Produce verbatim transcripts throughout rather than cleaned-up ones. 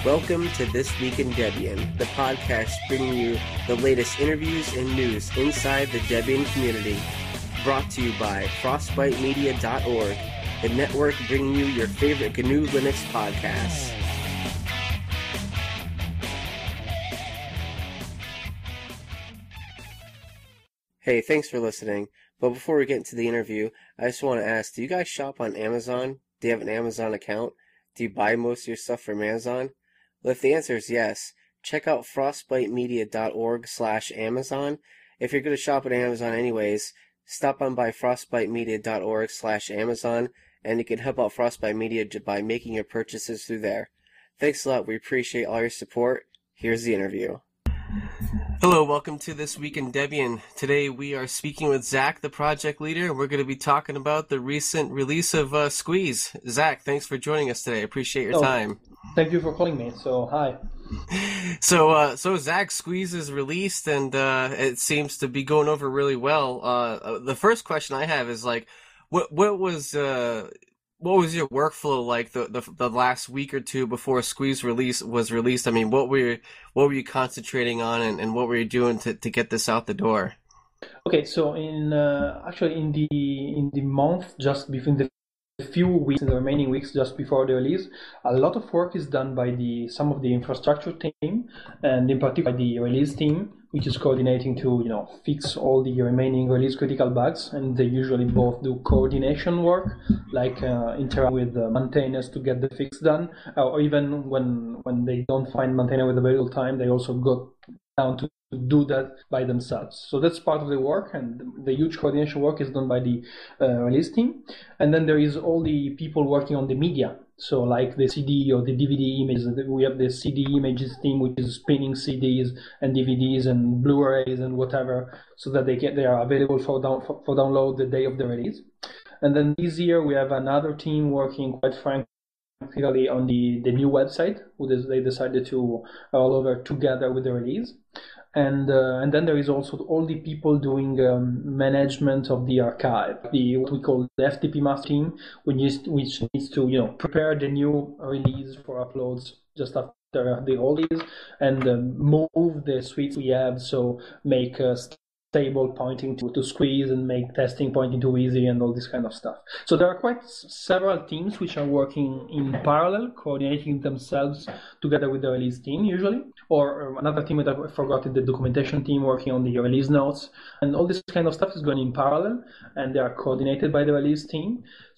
Welcome to This Week in Debian, the podcast bringing you the latest interviews and news inside the Debian community. Brought to you by frostbite media dot org, the network bringing you your favorite G N U Linux podcasts. Hey, thanks for listening. But before we get into the interview, I just want to ask, do you guys shop on Amazon? Do you have an Amazon account? Do you buy most of your stuff from Amazon? Well, if the answer is yes, check out frostbite media dot org slash Amazon. If you're going to shop at Amazon anyways, stop on by frostbite media dot org slash Amazon, and you can help out Frostbite Media by making your purchases through there. Thanks a lot. We appreciate all your support. Here's the interview. Hello, welcome to This Week in Debian. Today we are speaking with Zach, the project leader, and we're going to be talking about the recent release of uh, Squeeze. Zach, thanks for joining us today. I appreciate your oh, time. Thank you for calling me. So, hi. So, uh, so Zach, Squeeze is released, and uh, it seems to be going over really well. Uh, the first question I have is like, what what was uh, what was your workflow like the, the the last week or two before Squeeze release was released? I mean, what were you, what were you concentrating on, and, and what were you doing to, to get this out the door? Okay, so in uh, actually in the in the month just between the few weeks in the remaining weeks just before the release, a lot of work is done by the some of the infrastructure team, and in particular by the release team, which is coordinating to you know fix all the remaining release critical bugs. And they usually both do coordination work, like uh, interact with the maintainers to get the fix done, or even when when they don't find maintainer with available time, they also go down to do that by themselves. So that's part of the work, and the huge coordination work is done by the uh, release team. And then there is all the people working on the media. So like the C D or the D V D images, we have the C D images team, which is spinning C Ds and D V Ds and Blu-rays and whatever, so that they get they are available for down for, for download the day of the release. And then this year we have another team working, quite frankly, on the, the new website, who they decided to all over together with the release. And uh, and then there is also all the people doing um, management of the archive, the what we call the F T P master team, which needs, which needs to you know prepare the new release for uploads just after the old release, and um, move the suites we have, so make uh, stable pointing to, to Squeeze and make testing pointing to Easy and all this kind of stuff. So there are quite s- several teams which are working in parallel, coordinating themselves together with the release team usually. Or another team that I forgot is the documentation team working on the release notes. And all this kind of stuff is going in parallel, and they are coordinated by the release team.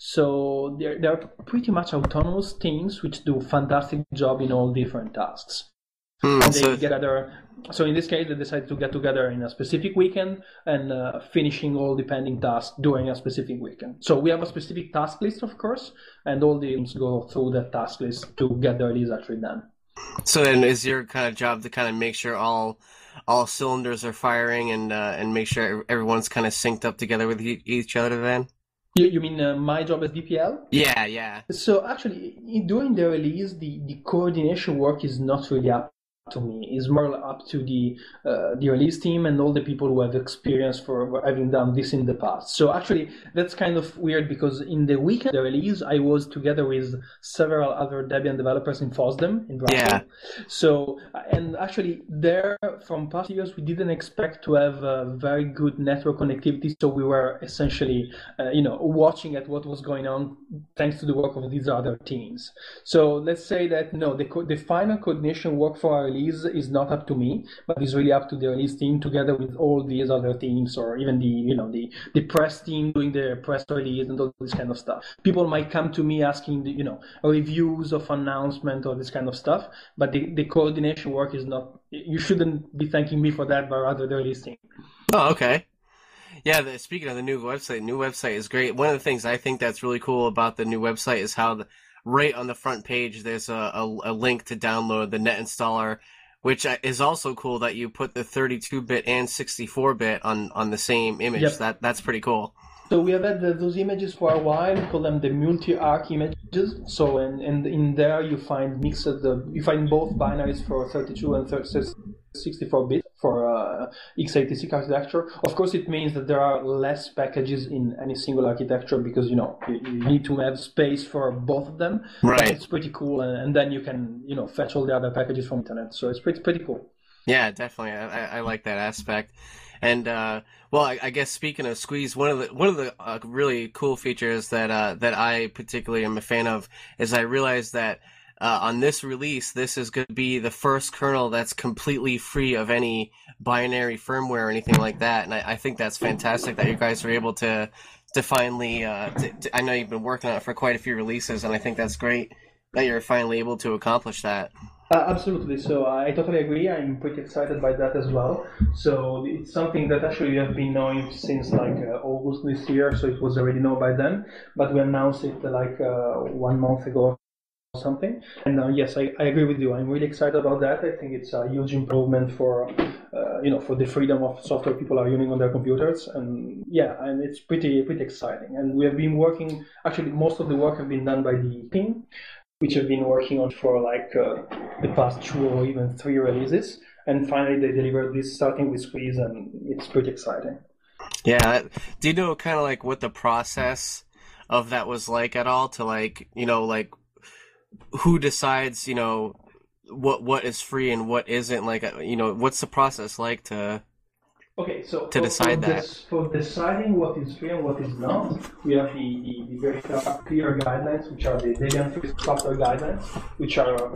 So they're, they're pretty much autonomous teams which do a fantastic job in all different tasks. Hmm, and they so... get together. So in this case, they decided to get together in a specific weekend and uh, finishing all the pending tasks during a specific weekend. So we have a specific task list, of course, and all the teams go through that task list to get the release actually done. So then, is your kind of job to kind of make sure all all cylinders are firing and uh, and make sure everyone's kind of synced up together with e- each other? Then you you mean uh, my job as D P L? Yeah, yeah. So actually, during the release, the, the coordination work is not really up to me. It's more up to the uh, the release team and all the people who have experience for having done this in the past. So actually, that's kind of weird, because in the weekend of the release, I was together with several other Debian developers in FOSDEM in Brussels. Yeah. So, and actually there, from past years, we didn't expect to have a very good network connectivity. So we were essentially, uh, you know, watching at what was going on thanks to the work of these other teams. So let's say that, no, the, co- the final coordination work for our release is not up to me, but it's really up to the release team together with all these other teams, or even the you know the the press team doing the press release and all this kind of stuff. People might come to me asking the, you know reviews of announcement or this kind of stuff, but the, the coordination work is not. You shouldn't be thanking me for that, but rather the release team. Oh, okay. Yeah, the, speaking of the new website, new website is great. One of the things I think that's really cool about the new website is how the right on the front page, there's a, a, a link to download the net installer, which is also cool that you put the thirty-two bit and sixty-four bit on, on the same image. Yep. That That's pretty cool. So we have had the, those images for a while. We call them the multi-arc images. So and, and in there you find mixed, the, you find both binaries for thirty-two and sixty-four bit. for uh, x eighty-six architecture. Of course, it means that there are less packages in any single architecture because, you know, you, you need to have space for both of them. Right. But it's pretty cool, and, and then you can, you know, fetch all the other packages from internet. So it's pretty pretty cool. Yeah, definitely. I, I like that aspect. And uh, well, I, I guess speaking of Squeeze, one of the one of the uh, really cool features that uh, that I particularly am a fan of is I realized that uh, on this release, this is going to be the first kernel that's completely free of any binary firmware or anything like that. And I, I think that's fantastic that you guys are able to to finally. Uh, to, to, I know you've been working on it for quite a few releases, and I think that's great that you're finally able to accomplish that. Uh, absolutely. So I totally agree. I'm pretty excited by that as well. So it's something that actually we have been knowing since like uh, August this year. So it was already known by then, but we announced it uh, like uh, one month ago or something. And uh, yes, I, I agree with you. I'm really excited about that. I think it's a huge improvement for uh, you know for the freedom of software people are using on their computers. And yeah, and it's pretty pretty exciting. And we have been working. Actually, most of the work have been done by the team, which have been working on for like uh, the past two or even three releases. And finally they delivered this starting with Squeeze, and it's pretty exciting. Yeah. Do you know kind of like what the process of that was like at all to like, you know, like who decides, you know, what what is free and what isn't? Like, you know, what's the process like to... Okay, so to for, decide for that. This, for deciding what is free and what is not, we have the, the, the very clear guidelines, which are the Debian Free Software Guidelines, which are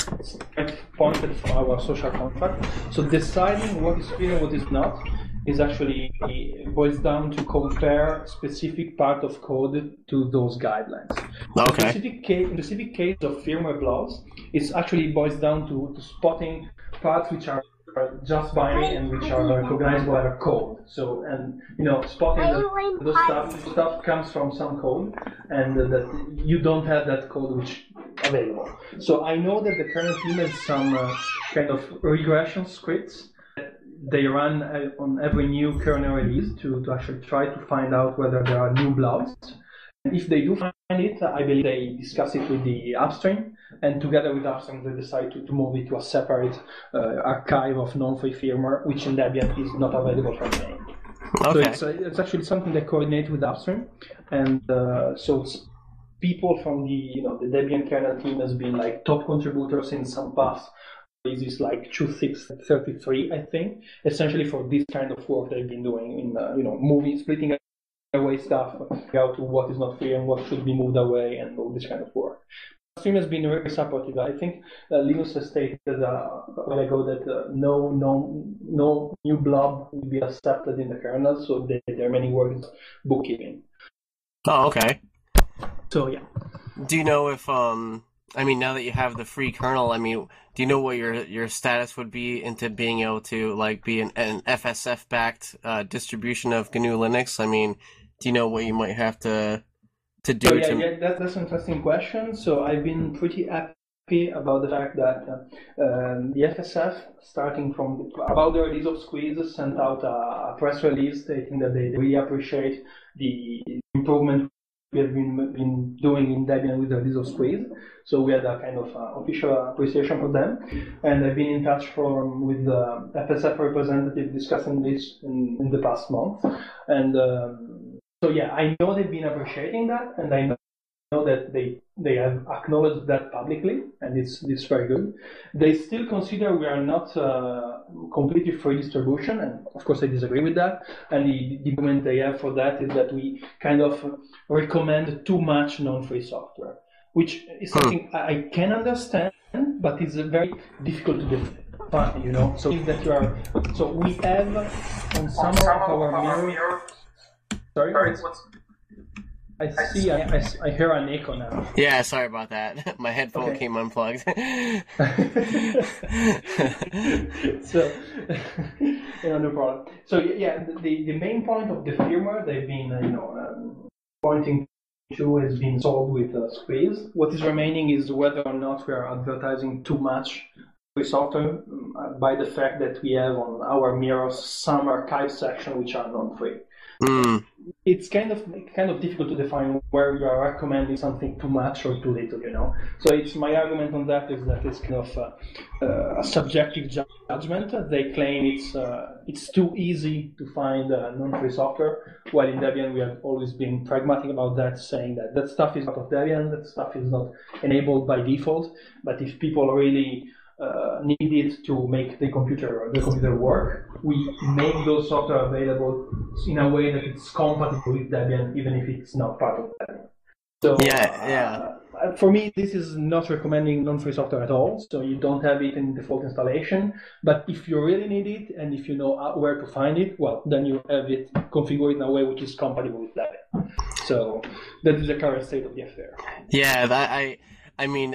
pointed from our social contract. So deciding what is free and what is not is actually boils down to compare specific part of code to those guidelines. Okay. In specific case, in the specific case of firmware blobs, it actually boils down to, to spotting parts which are are just binary and which are recognizable by code. So, and you know, spotting that those stuff, stuff comes from some code, and uh, that you don't have that code which available. So I know that the kernel team has some uh, kind of regression scripts that they run uh, on every new kernel release to, to actually try to find out whether there are new blobs. And if they do find it, I believe they discuss it with the upstream, and together with upstream they decide to, to move it to a separate uh, archive of non-free firmware, which in Debian is not available from name. Okay. So it's, uh, it's actually something they coordinate with upstream, and uh, so it's people from the you know the Debian kernel team has been like top contributors in some past releases, like two point six thirty-three, I think, essentially for this kind of work they've been doing in uh, you know moving, splitting away stuff, out to what is not free and what should be moved away, and all this kind of work. Stream has been very supportive. I think uh, Linus has stated uh, a while ago that uh, no, no, no new blob will be accepted in the kernel, so there, there are many words bookkeeping. Oh, okay. So yeah. Do you know if um? I mean, now that you have the free kernel, I mean, do you know what your your status would be into being able to like be an, an F S F backed uh, distribution of G N U Linux? I mean, do you know what you might have to to do? So yeah, to... yeah that, that's an interesting question. So I've been pretty happy about the fact that uh, um, the F S F, starting from the, about the release of Squeeze, sent out a, a press release stating that they really appreciate the improvement we have been, been doing in Debian with the release of Squeeze. So we had a kind of uh, official appreciation for them. And I've been in touch from, with the F S F representative discussing this in, in the past month. And um, so yeah, I know they've been appreciating that, and I know that they they have acknowledged that publicly, and it's it's very good. They still consider we are not uh, completely free distribution, and of course I disagree with that. And the, the argument they have for that is that we kind of recommend too much non-free software, which is something I can understand, but it's very difficult to define. You know, so that you are so we have on some of our mirror. Sorry, what's, I see. I, I, I hear an echo now. Yeah, sorry about that. My headphone okay. came unplugged. So, you know, no problem. So yeah, the the main point of the firmware they've been uh, you know um, pointing to has been solved with uh, Squeeze. What is remaining is whether or not we are advertising too much free software uh, by the fact that we have on our mirrors some archive section which are non-free. Mm. it's kind of kind of difficult to define where you are recommending something too much or too little, you know. So it's my argument on that is that it's kind of a, a subjective judgment. They claim it's uh, it's too easy to find uh, non-free software, while in Debian we have always been pragmatic about that, saying that that stuff is out of Debian, that stuff is not enabled by default. But if people really Uh, need it to make the computer the computer work, we make those software available in a way that it's compatible with Debian, even if it's not part of Debian. So yeah, yeah. Uh, for me, this is not recommending non-free software at all. So you don't have it in default installation. But if you really need it, and if you know where to find it, well, then you have it configured in a way which is compatible with Debian. So that is the current state of the affair. Yeah, that, I, I mean.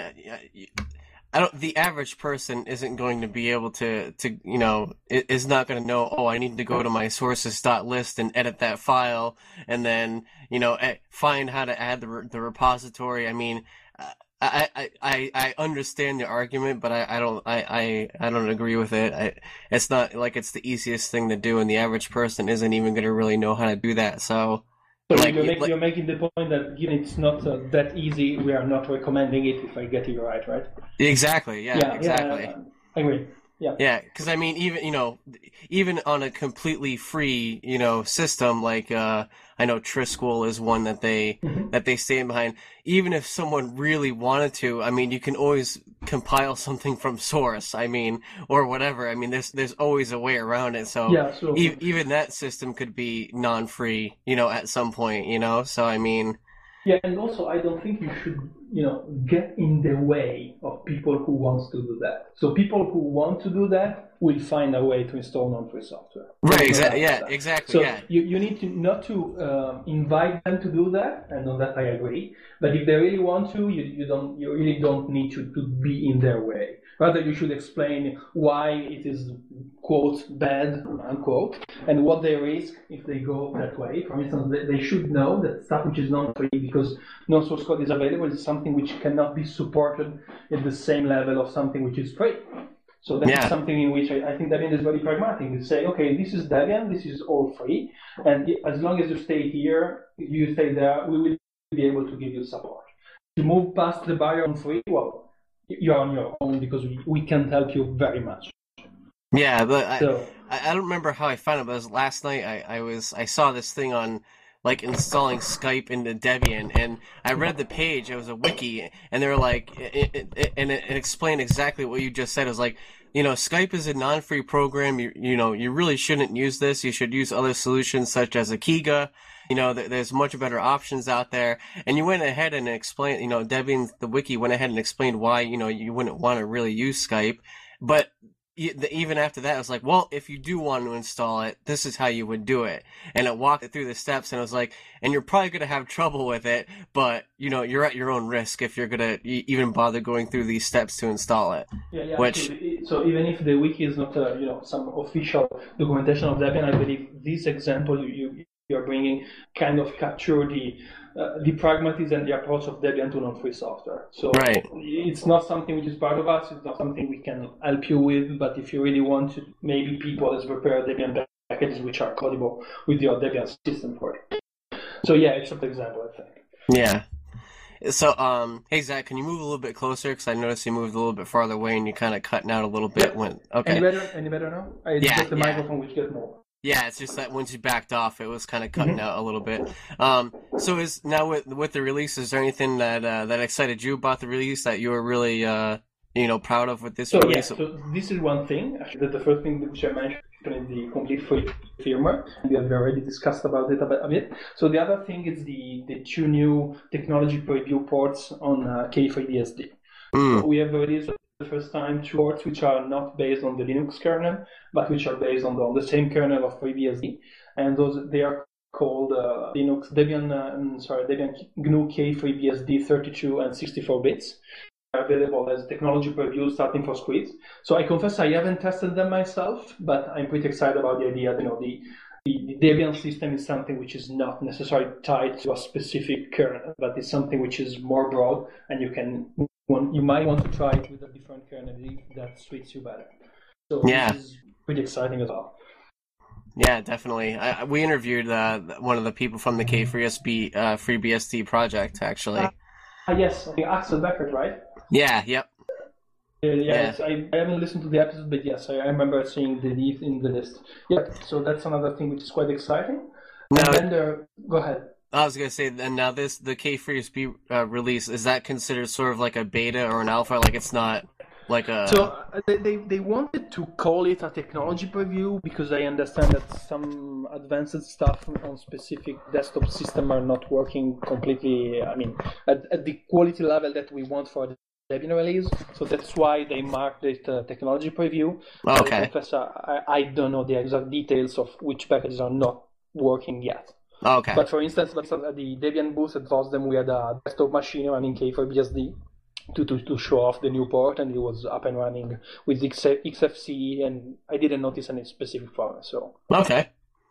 I don't. The average person isn't going to be able to, to you know, is not going to know. Oh, I need to go to my sources.list and edit that file, and then you know, find how to add the the repository. I mean, I I, I, I understand the argument, but I, I don't I, I, I don't agree with it. I, it's not like it's the easiest thing to do, and the average person isn't even going to really know how to do that. So. So like, you're, make, like, you're making the point that given it's not uh, that easy, we are not recommending it, if I get you right, right? Exactly, yeah, yeah exactly. Yeah, I agree. Yeah, yeah, because I mean, even you know, even on a completely free, you know, system like uh, I know Trisquel is one that they mm-hmm. that they stand behind. Even if someone really wanted to, I mean, you can always compile something from source. I mean, or whatever. I mean, there's there's always a way around it. So yeah, so e- even that system could be non-free, you know, at some point, you know. So I mean. Yeah, and also I don't think you should, you know, get in the way of people who want to do that. So people who want to do that will find a way to install non-free software. Right, exactly. Yeah, exactly. So yeah. you, you need to not to um, invite them to do that, and on that I agree. But if they really want to, you, you don't you really don't need to, to be in their way. Rather, you should explain why it is, quote, bad, unquote, and what they risk if they go that way. For instance, they, they should know that stuff which is non-free, because no source code is available, is something which cannot be supported at the same level of something which is free. So that's yeah. something in which I, I think Debian is very pragmatic. You say, okay, this is Debian, this is all free, and as long as you stay here, you stay there, we will be able to give you support. To move past the barrier on free, well, you're on your own, because we, we can't help you very much. Yeah, but so, I, I don't remember how I found it, but it was last night I, I was I saw this thing on like installing Skype into Debian, and I read the page. It was a wiki, and they were like, it, it, it, and it, it explained exactly what you just said. It was like, you know, Skype is a non-free program. You you know, you really shouldn't use this. You should use other solutions such as Akiga. You know, there's much better options out there. And you went ahead and explained, you know, Debian, the wiki went ahead and explained why, you know, you wouldn't want to really use Skype. But even after that, I was like, well, if you do want to install it, this is how you would do it. And it walked it through the steps, and I was like, and you're probably going to have trouble with it, but, you know, you're at your own risk if you're going to even bother going through these steps to install it. Yeah, yeah. Which, so even if the wiki is not, uh, you know, some official documentation of Debian, I believe this example you you're bringing kind of capture the uh, the pragmatism and the approach of Debian to non-free software. So right. It's not something which is part of us. It's not something we can help you with. But if you really want to, maybe people has prepared Debian packages which are compatible with your Debian system for it. So yeah, it's an example, I think. Yeah. So, um, hey Zach, can you move a little bit closer? Because I noticed you moved a little bit farther away, and you're kind of cutting out a little bit. Yeah. When okay. Any better? Any better now? I yeah, just the yeah. microphone which gets more. Yeah, it's just that once you backed off, it was kind of cutting mm-hmm. out a little bit. Um, so is now with with the release, is there anything that uh, that excited you about the release that you were really uh, you know proud of with this so, release? Yeah, so this is one thing. Actually, the first thing which I mentioned is the complete free firmware. We have already discussed about it a bit. A bit. So the other thing is the the two new technology preview ports on uh, K three B S D. Mm. So we have released the first time two ports which are not based on the Linux kernel, but which are based on the, on the same kernel of FreeBSD, and those they are called uh, Linux Debian uh, sorry Debian G N U K three B S D thirty-two and sixty-four bits. They are available as technology previews starting for Squid. So I confess I haven't tested them myself, but I'm pretty excited about the idea. You know, the the Debian system is something which is not necessarily tied to a specific kernel, but it's something which is more broad, and you can you might want to try it with a different kernel that suits you better. So yeah. This is pretty exciting as well. Yeah, definitely. I, we interviewed uh, one of the people from the K-FreeBSD uh, FreeBSD project, Uh, actually. yes, I think Axel Beckert, right? Yeah, yep. Uh, Yeah. yes, I, I haven't listened to the episode, but yes, I, I remember seeing the leaf in the list. Yeah, so that's another thing which is quite exciting. And Now, then there, go ahead. I was gonna say, and now this the K-FreeBSD uh, release, is that considered sort of like a beta or an alpha? Like it's not like a. So uh, they, they, they wanted to call it a technology preview because I understand that some advanced stuff on specific desktop system are not working completely, I mean, at, at the quality level that we want for the Debian release. So that's why they marked it uh, technology preview. Oh, But okay. I confess I, I don't know the exact details of which packages are not working yet. Oh, okay. But for instance, at the Debian booth at FOSDEM, we had a desktop machine running K-FreeBSD. To, to, to show off the new port, and it was up and running with X F C E, and I didn't notice any specific problem. So okay.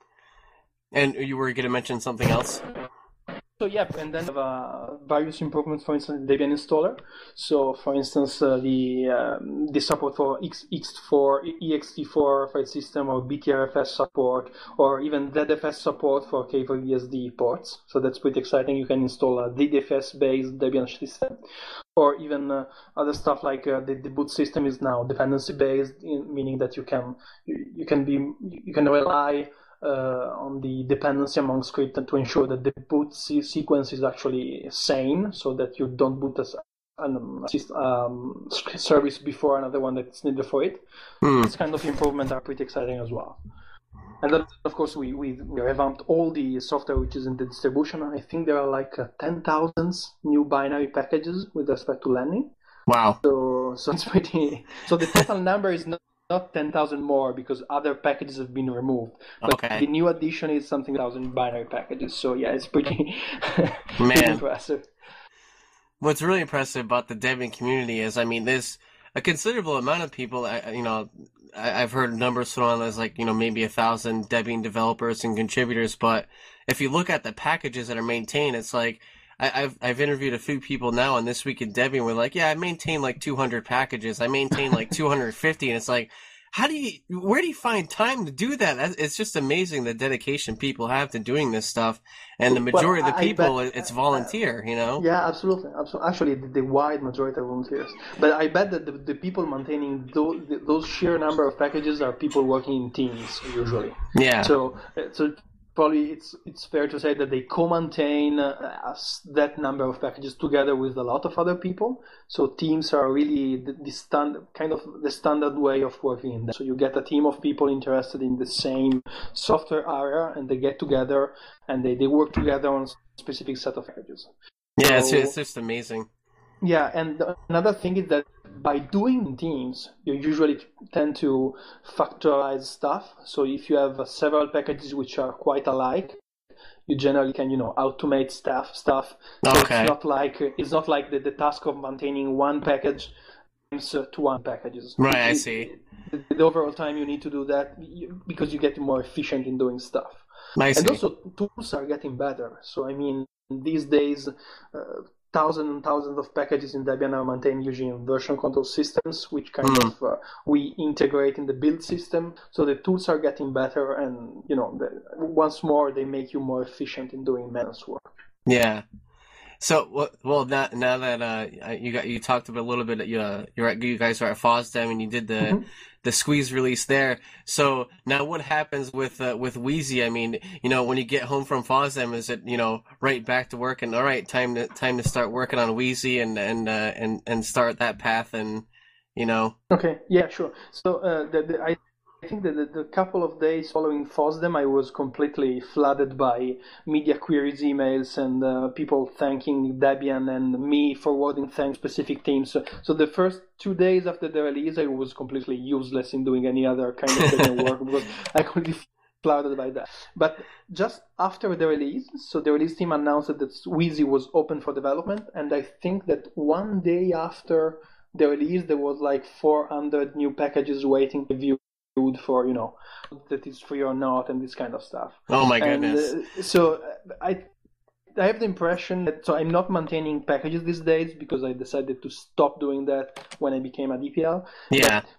And you were going to mention something else? So yeah, and then uh, various improvements, for instance, Debian installer. So for instance, uh, the um, the support for X, X4, E X T four file system, or B T R F S support, or even Z F S support for K-FreeBSD ports. So that's pretty exciting. You can install a Z D F S-based Debian system, or even uh, other stuff like uh, the, the boot system is now dependency-based, meaning that you can you, you can be you can rely Uh, on the dependency among scripts and to ensure that the boot sequence is actually sane, so that you don't boot as an um, service before another one that's needed for it. Hmm. This kind of improvements are pretty exciting as well. And then, of course, we, we, we revamped all the software which is in the distribution. I think there are like uh, ten thousand new binary packages with respect to landing. Wow. So, so it's pretty. So the total number is not. Not ten thousand more because other packages have been removed. But okay. the new addition is something thousand binary packages. So yeah, it's pretty, Man. pretty impressive. What's really impressive about the Debian community is, I mean, there's a considerable amount of people. You know, I've heard numbers thrown as like, you know, maybe a thousand Debian developers and contributors. But if you look at the packages that are maintained, it's like I've I've interviewed a few people now, and this week in Debian, we're like, yeah, I maintain like two hundred packages. I maintain like two hundred fifty, and it's like, how do you, where do you find time to do that? It's just amazing the dedication people have to doing this stuff, and the majority well, of the people, bet, it's volunteer, you know? Yeah, absolutely, absolutely. Actually, the, the wide majority are volunteers. But I bet that the, the people maintaining those, those sheer number of packages are people working in teams usually. Yeah. So, so. Probably it's it's fair to say that they co-maintain uh, that number of packages together with a lot of other people. So teams are really the, the stand, kind of the standard way of working in that. So you get a team of people interested in the same software area, and they get together and they, they work together on a specific set of packages. Yeah, so, it's, it's just amazing. Yeah, and another thing is that by doing teams, you usually tend to factorize stuff. So if you have uh, several packages which are quite alike, you generally can, you know, automate stuff. Stuff. So okay. It's not like it's not like the, the task of maintaining one package times uh, to one packages. Right, it, I see. The, the overall time you need to do that because you get more efficient in doing stuff. I see. And also tools are getting better. So I mean, these days. Uh, Thousands and thousands of packages in Debian are maintained usually in version control systems, which kind mm. of uh, we integrate in the build system. So the tools are getting better, and you know, the, once more, they make you more efficient in doing maintenance work. Yeah. So well, now, now that uh, you got you talked about a little bit, uh, you're at, you guys are at FOSDEM and you did the mm-hmm. the squeeze release there. So now what happens with uh, with Wheezy? I mean, you know, when you get home from FOSDEM, is it, you know, right back to work and all right, time to time to start working on Wheezy and and uh, and and start that path and, you know. Okay, yeah, sure. So uh, the, the, I. I think that the, the couple of days following FOSDEM, I was completely flooded by media queries, emails, and uh, people thanking Debian and me forwarding thanks specific teams. So, so the first two days after the release, I was completely useless in doing any other kind of Debian work because I couldn't be flooded by that. But just after the release, so the release team announced that Wheezy was open for development, and I think that one day after the release, there was like four hundred new packages waiting to view for, you know, that is free or not, and this kind of stuff. Oh my goodness. And, uh, so I I have the impression that, so I'm not maintaining packages these days because I decided to stop doing that when I became a D P L. Yeah. But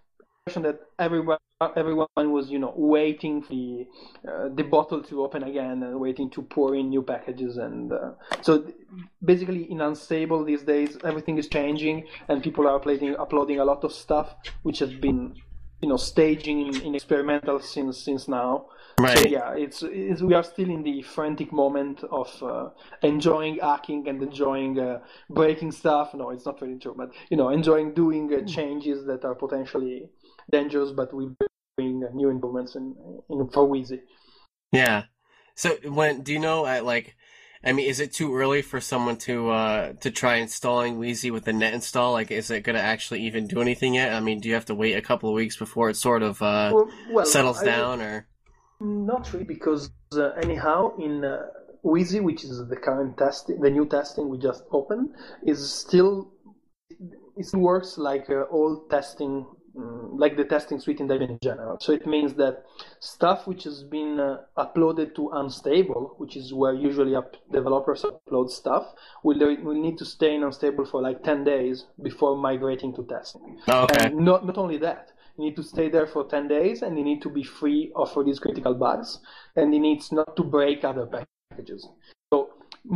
that everyone everyone was, you know, waiting for the uh, the bottle to open again and waiting to pour in new packages. And uh, so basically in Unstable these days everything is changing and people are uploading uploading a lot of stuff which has been, you know, staging in, in experimental since since now. Right. So yeah, it's, it's we are still in the frantic moment of uh, enjoying hacking and enjoying uh, breaking stuff. No, it's not really true, but you know, enjoying doing uh, changes that are potentially dangerous, but we bring uh, new improvements in, in for Wheezy. Yeah. So when do you know at like, I mean, is it too early for someone to uh to try installing Wheezy with the net install? Like, is it going to actually even do anything yet? I mean, do you have to wait a couple of weeks before it sort of uh Well, well, settles I- down, or? Not really, because uh, anyhow, in uh, Wheezy, which is the current testing, the new testing we just opened, is still it still works like uh, all testing, um, like the testing suite in Debian in general. So it means that stuff which has been uh, uploaded to Unstable, which is where usually up developers upload stuff, will will need to stay in Unstable for like ten days before migrating to testing. Oh, okay. And not not only that. You need to stay there for ten days, and you need to be free of all these critical bugs, and it needs not to break other packages. So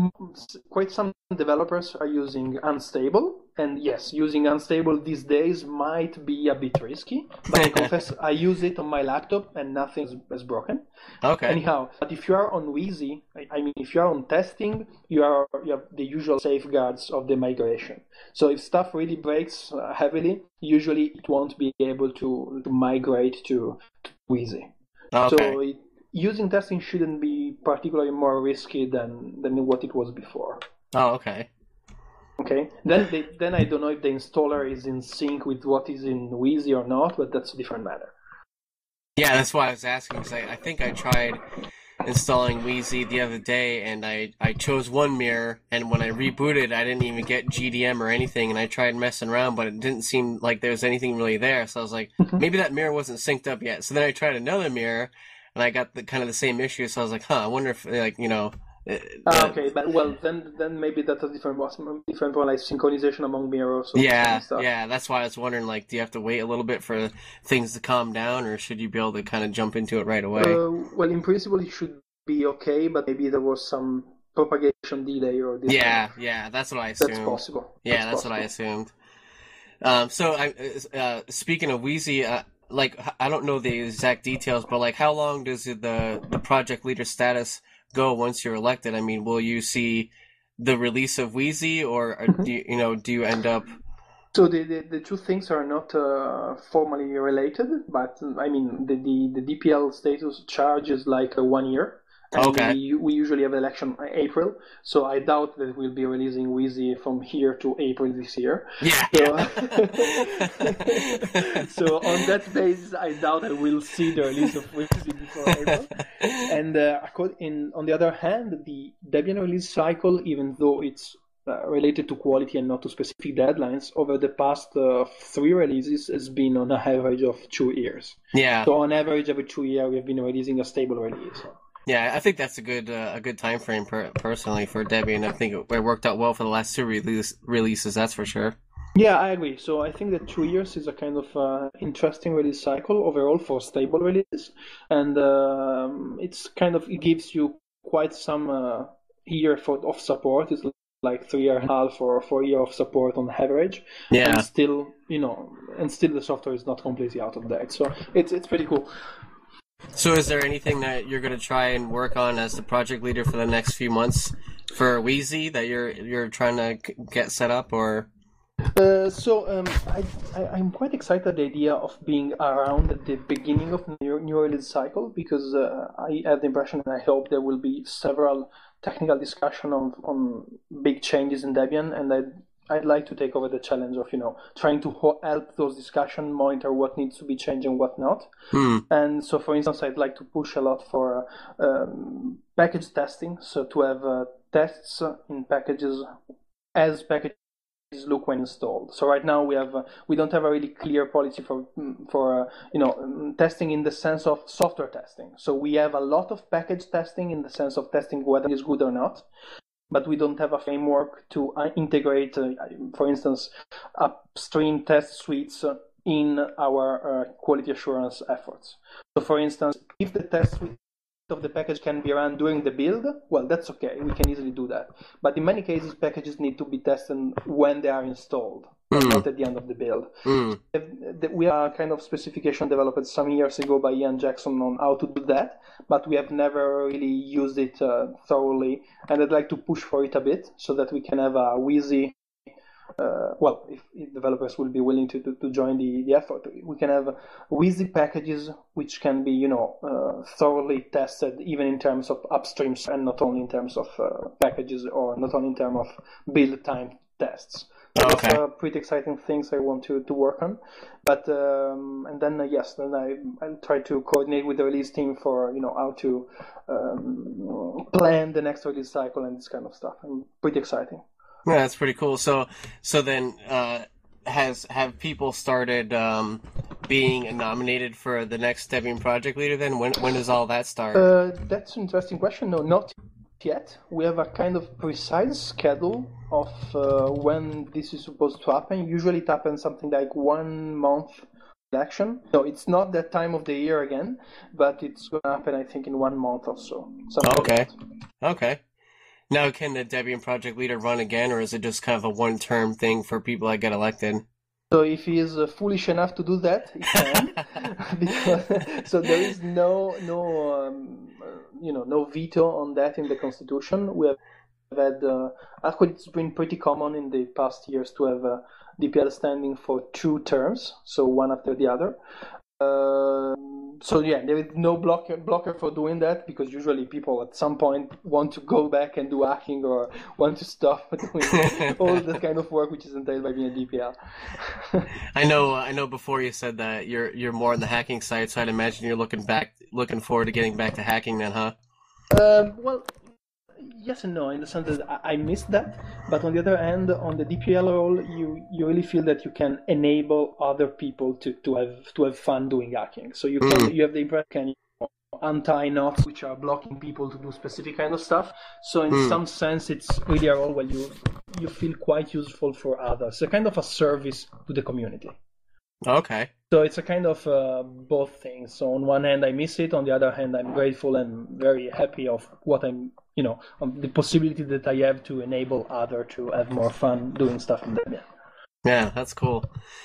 quite some developers are using Unstable, and yes, using Unstable these days might be a bit risky, but I confess I use it on my laptop and nothing is broken. Okay. Anyhow, but if you are on Wheezy, I mean, if you are on testing, you are you have the usual safeguards of the migration. So if stuff really breaks uh, heavily, usually it won't be able to, to migrate to, to Wheezy. Okay. So it, using testing shouldn't be particularly more risky than, than what it was before. Oh, okay. Okay. Then they, then I don't know if the installer is in sync with what is in Wheezy or not, but that's a different matter. Yeah, that's why I was asking, because I, I think I tried installing Wheezy the other day, and I, I chose one mirror, and when I rebooted, I didn't even get G D M or anything, and I tried messing around, but it didn't seem like there was anything really there, so I was like, maybe that mirror wasn't synced up yet. So then I tried another mirror, and I got the kind of the same issue, so I was like, huh, I wonder if, like, you know... Ah, okay, but well, then then maybe that's a different different one, like synchronization among mirrors. Or yeah, stuff. yeah, that's why I was wondering, like, do you have to wait a little bit for things to calm down, or should you be able to kind of jump into it right away? Uh, well, in principle, it should be okay, but maybe there was some propagation delay or this. Yeah, kind of... yeah, that's what I assumed. That's possible. Yeah, that's, that's possible. what I assumed. Um, so, I, uh, speaking of Wheezy, uh, like, I don't know the exact details, but, like, how long does the, the project leader status go once you're elected? I mean, will you see the release of Wheezy, or mm-hmm. do you, you know, do you end up... So the, the, the two things are not uh, formally related, but, I mean, the, the, the D P L status charge is like a one year. And okay. we, we usually have election in April, so I doubt that we'll be releasing Wheezy from here to April this year. Yeah. So, so on that basis, I doubt I will see the release of Wheezy before April. And uh, in, on the other hand, the Debian release cycle, even though it's uh, related to quality and not to specific deadlines, over the past uh, three releases has been on an average of two years. Yeah. So on average, every two years, we've been releasing a stable release. Yeah, I think that's a good uh, a good time frame per- personally for Debian. I think it worked out well for the last two release- releases, that's for sure. Yeah, I agree. So I think that two years is a kind of uh, interesting release cycle overall for stable release, and um, it's kind of it gives you quite some uh, year for of support. It's like three and a half or four year of support on average. Yeah. And still, you know, and still the software is not completely out of date. So it's it's pretty cool. So is there anything that you're going to try and work on as the project leader for the next few months for Wheezy that you're you're trying to get set up, or? Uh, so um, I, I, I'm quite excited at the idea of being around at the beginning of the new, new release cycle, because uh, I have the impression and I hope there will be several technical discussion on, on big changes in Debian, and I'd, I'd like to take over the challenge of, you know, trying to ho- help those discussions, monitor what needs to be changed and what not. Hmm. And so, for instance, I'd like to push a lot for uh, um, package testing, so to have uh, tests in packages as packages look when installed. So right now we have uh, we don't have a really clear policy for for uh, you know um, testing in the sense of software testing. So we have a lot of package testing in the sense of testing whether it's good or not, but we don't have a framework to uh, integrate, uh, for instance, upstream test suites uh, in our uh, quality assurance efforts. So for instance, if the test suite of the package can be run during the build, well, that's okay. We can easily do that. But in many cases, packages need to be tested when they are installed, mm. and not at the end of the build. Mm. We are kind of specification developed some years ago by Ian Jackson on how to do that, but we have never really used it uh, thoroughly. And I'd like to push for it a bit so that we can have a Wheezy. Uh, well, if, if developers will be willing to, to, to join the, the effort, we can have Wheezy packages which can be, you know, uh, thoroughly tested, even in terms of upstreams and not only in terms of uh, packages or not only in terms of build time tests. So oh, okay. That's uh, pretty exciting things I want to, to work on. But um, and then uh, yes, then I I'll try to coordinate with the release team for, you know, how to um, plan the next release cycle and this kind of stuff. And pretty exciting. Yeah, that's pretty cool. So, so then, uh, has have people started um, being nominated for the next Debian project leader? Then, when when does all that start? Uh, that's an interesting question. No, not yet. We have a kind of precise schedule of uh, when this is supposed to happen. Usually, it happens something like one month election. No, it's not that time of the year again, but it's going to happen, I think, in one month or so. Okay. Like okay. Now, can the Debian project leader run again, or is it just kind of a one-term thing for people that get elected? So if he is uh, foolish enough to do that, he can. because, so there is no, no, um, you know, no veto on that in the Constitution. We have had, uh, actually, it's been pretty common in the past years to have uh, D P L standing for two terms, so one after the other. Uh, so yeah, there is no blocker blocker for doing that, because usually people at some point want to go back and do hacking or want to stop doing all that kind of work which is entailed by being a D P L. I know. I know. Before you said that you're you're more on the hacking side, so I'd imagine you're looking back, looking forward to getting back to hacking then, huh? Um, well. Yes and no, in the sense that I missed that, but on the other hand, on the D P L role, you, you really feel that you can enable other people to, to have to have fun doing hacking. So you can mm. you have the impression, you know, anti-nots which are blocking people to do specific kind of stuff. So in mm. some sense, it's really a role where you you feel quite useful for others. It's a kind of a service to the community. Okay. So it's a kind of uh, both things. So on one hand, I miss it. On the other hand, I'm grateful and very happy of what I'm, you know, of the possibility that I have to enable others to have more fun doing stuff in Debian. Yeah, that's cool.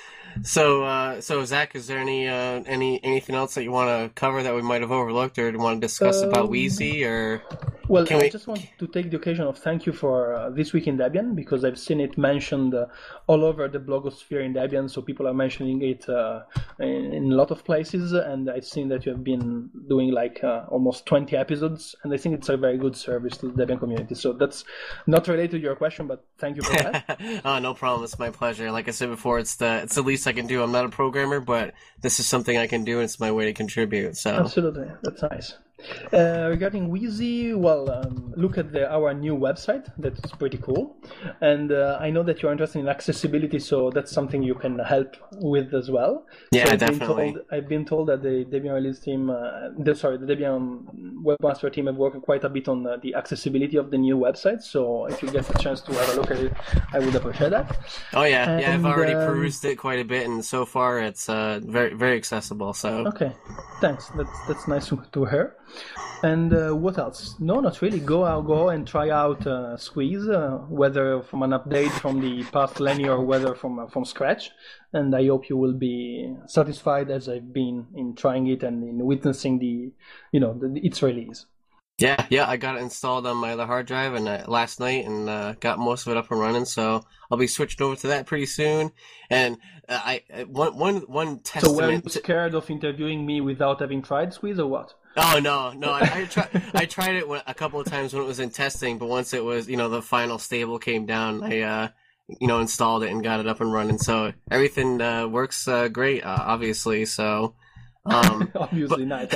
So, uh, so Zach, is there any uh, any anything else that you want to cover that we might have overlooked, or want to discuss um, about Wheezy, or? Well, Can I we... just want to take the occasion of thank you for uh, This Week in Debian, because I've seen it mentioned uh, all over the blogosphere in Debian, so people are mentioning it uh, in, in a lot of places, and I've seen that you have been doing like uh, almost twenty episodes, and I think it's a very good service to the Debian community. So that's not related to your question, but thank you for that. Oh, no problem. It's my pleasure. Like I said before, it's the it's the least I can do. I'm not a programmer, but this is something I can do, and it's my way to contribute. So absolutely, that's nice. Uh, regarding Wheezy, well, um, look at the, our new website. That's pretty cool. And uh, I know that you're interested in accessibility, so that's something you can help with as well. Yeah, so I've definitely. Been told, I've been told that the Debian release team, uh, the, sorry, the Debian webmaster team have worked quite a bit on uh, the accessibility of the new website. So if you get a chance to have a look at it, I would appreciate that. Oh yeah, and, yeah, I've already um, perused it quite a bit, and so far it's uh, very very accessible. So okay, thanks. That's that's nice to, to hear. And uh, what else? No, not really. Go out, go and try out uh, Squeeze, uh, whether from an update from the past Lenny or whether from uh, from scratch. And I hope you will be satisfied as I've been in trying it and in witnessing the, you know, the, its release. Yeah, yeah, I got it installed on my other hard drive and uh, last night, and uh, got most of it up and running. So I'll be switching over to that pretty soon. And uh, I one one one testament. So were you scared of interviewing me without having tried Squeeze or what? Oh no, no! I, I tried. I tried it a couple of times when it was in testing, but once it was, you know, the final stable came down, I, uh, you know, installed it and got it up and running. So everything uh, works uh, great, uh, obviously. So. Um, Obviously but,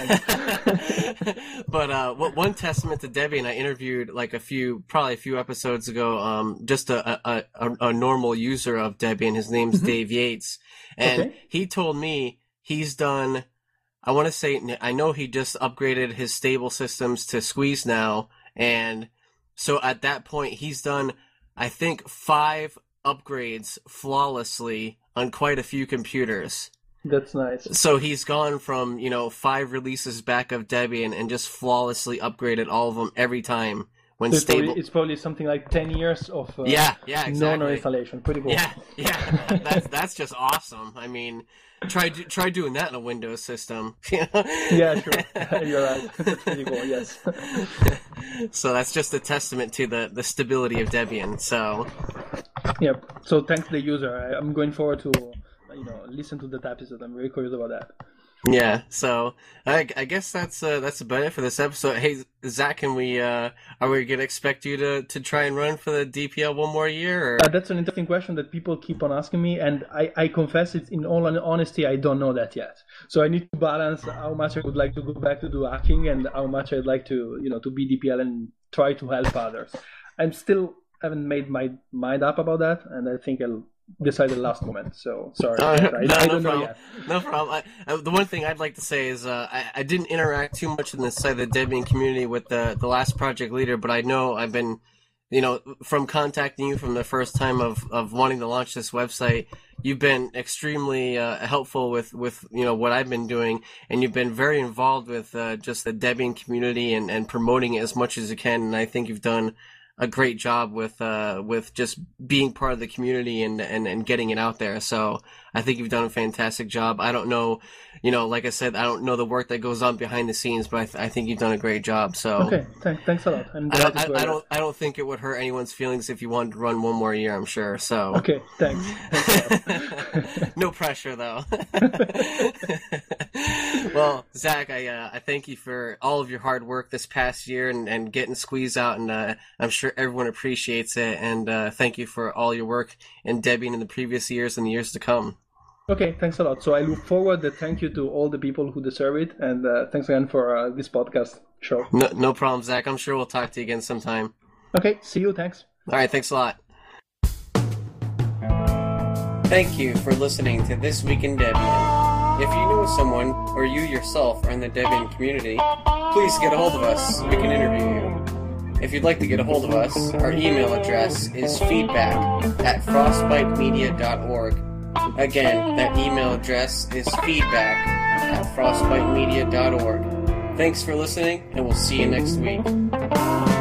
not. But uh, one testament to Debian, I interviewed like a few, probably a few episodes ago, um, just a, a, a, a normal user of Debian. His name's Mm-hmm. Dave Yates, and Okay. he told me he's done. I want to say I know he just upgraded his stable systems to Squeeze now, and so at that point he's done, I think, five upgrades flawlessly on quite a few computers. That's nice. So he's gone from, you know, five releases back of Debian and just flawlessly upgraded all of them every time when so it's stable. Probably, it's probably something like ten years of uh, yeah, yeah, exactly. no installation. Pretty cool. Yeah, yeah, that's that's just awesome. I mean, try try doing that in a Windows system. You know? Yeah, sure. You're right. That's pretty cool. Yes. So that's just a testament to the, the stability of Debian. So. Yep. So thanks to the user. I, I'm going forward to, you know, listen to that episode. I'm very curious about that. Yeah. So I, I guess that's uh, that's about it for this episode. Hey, Zach, can we uh, are we gonna expect you to, to try and run for the D P L one more year? Or? Uh, that's an interesting question that people keep on asking me, and I, I confess it in all honesty, I don't know that yet. So I need to balance how much I would like to go back to do hacking and how much I'd like to, you know, to be D P L and try to help others. I'm still haven't made my mind up about that, and I think I'll decide the last moment. So sorry, uh, I, no, I no don't know problem. yet. No problem. I, uh, the one thing I'd like to say is uh, I, I didn't interact too much in the side of the Debian community with the the last project leader, but I know I've been, you know, from contacting you from the first time of, of wanting to launch this website, you've been extremely uh, helpful with, with, you know, what I've been doing, and you've been very involved with uh, just the Debian community and, and promoting it as much as you can, and I think you've done a great job with uh, with just being part of the community and, and, and getting it out there. So I think you've done a fantastic job. I don't know, you know, like I said, I don't know the work that goes on behind the scenes, but I, th- I think you've done a great job. So okay, Th- thanks a lot. I'm I, don't, I, I don't I don't think it would hurt anyone's feelings if you wanted to run one more year. I'm sure. So okay, thanks. thanks no pressure though. Well, Zach, I uh, I thank you for all of your hard work this past year and, and getting Squeeze out, and uh, I'm sure everyone appreciates it. And uh, thank you for all your work in Debian in the previous years and the years to come. Okay, thanks a lot. So I look forward to thank you to all the people who deserve it, and uh, thanks again for uh, this podcast show. No, no problem, Zach. I'm sure we'll talk to you again sometime. Okay, see you. Thanks. All right, thanks a lot. Thank you for listening to This Week in Debian. If you know someone, or you yourself are in the Debian community, please get a hold of us so we can interview you. If you'd like to get a hold of us, our email address is feedback at frostbitemedia dot org. Again, that email address is feedback at frostbitemedia dot org. Thanks for listening, and we'll see you next week.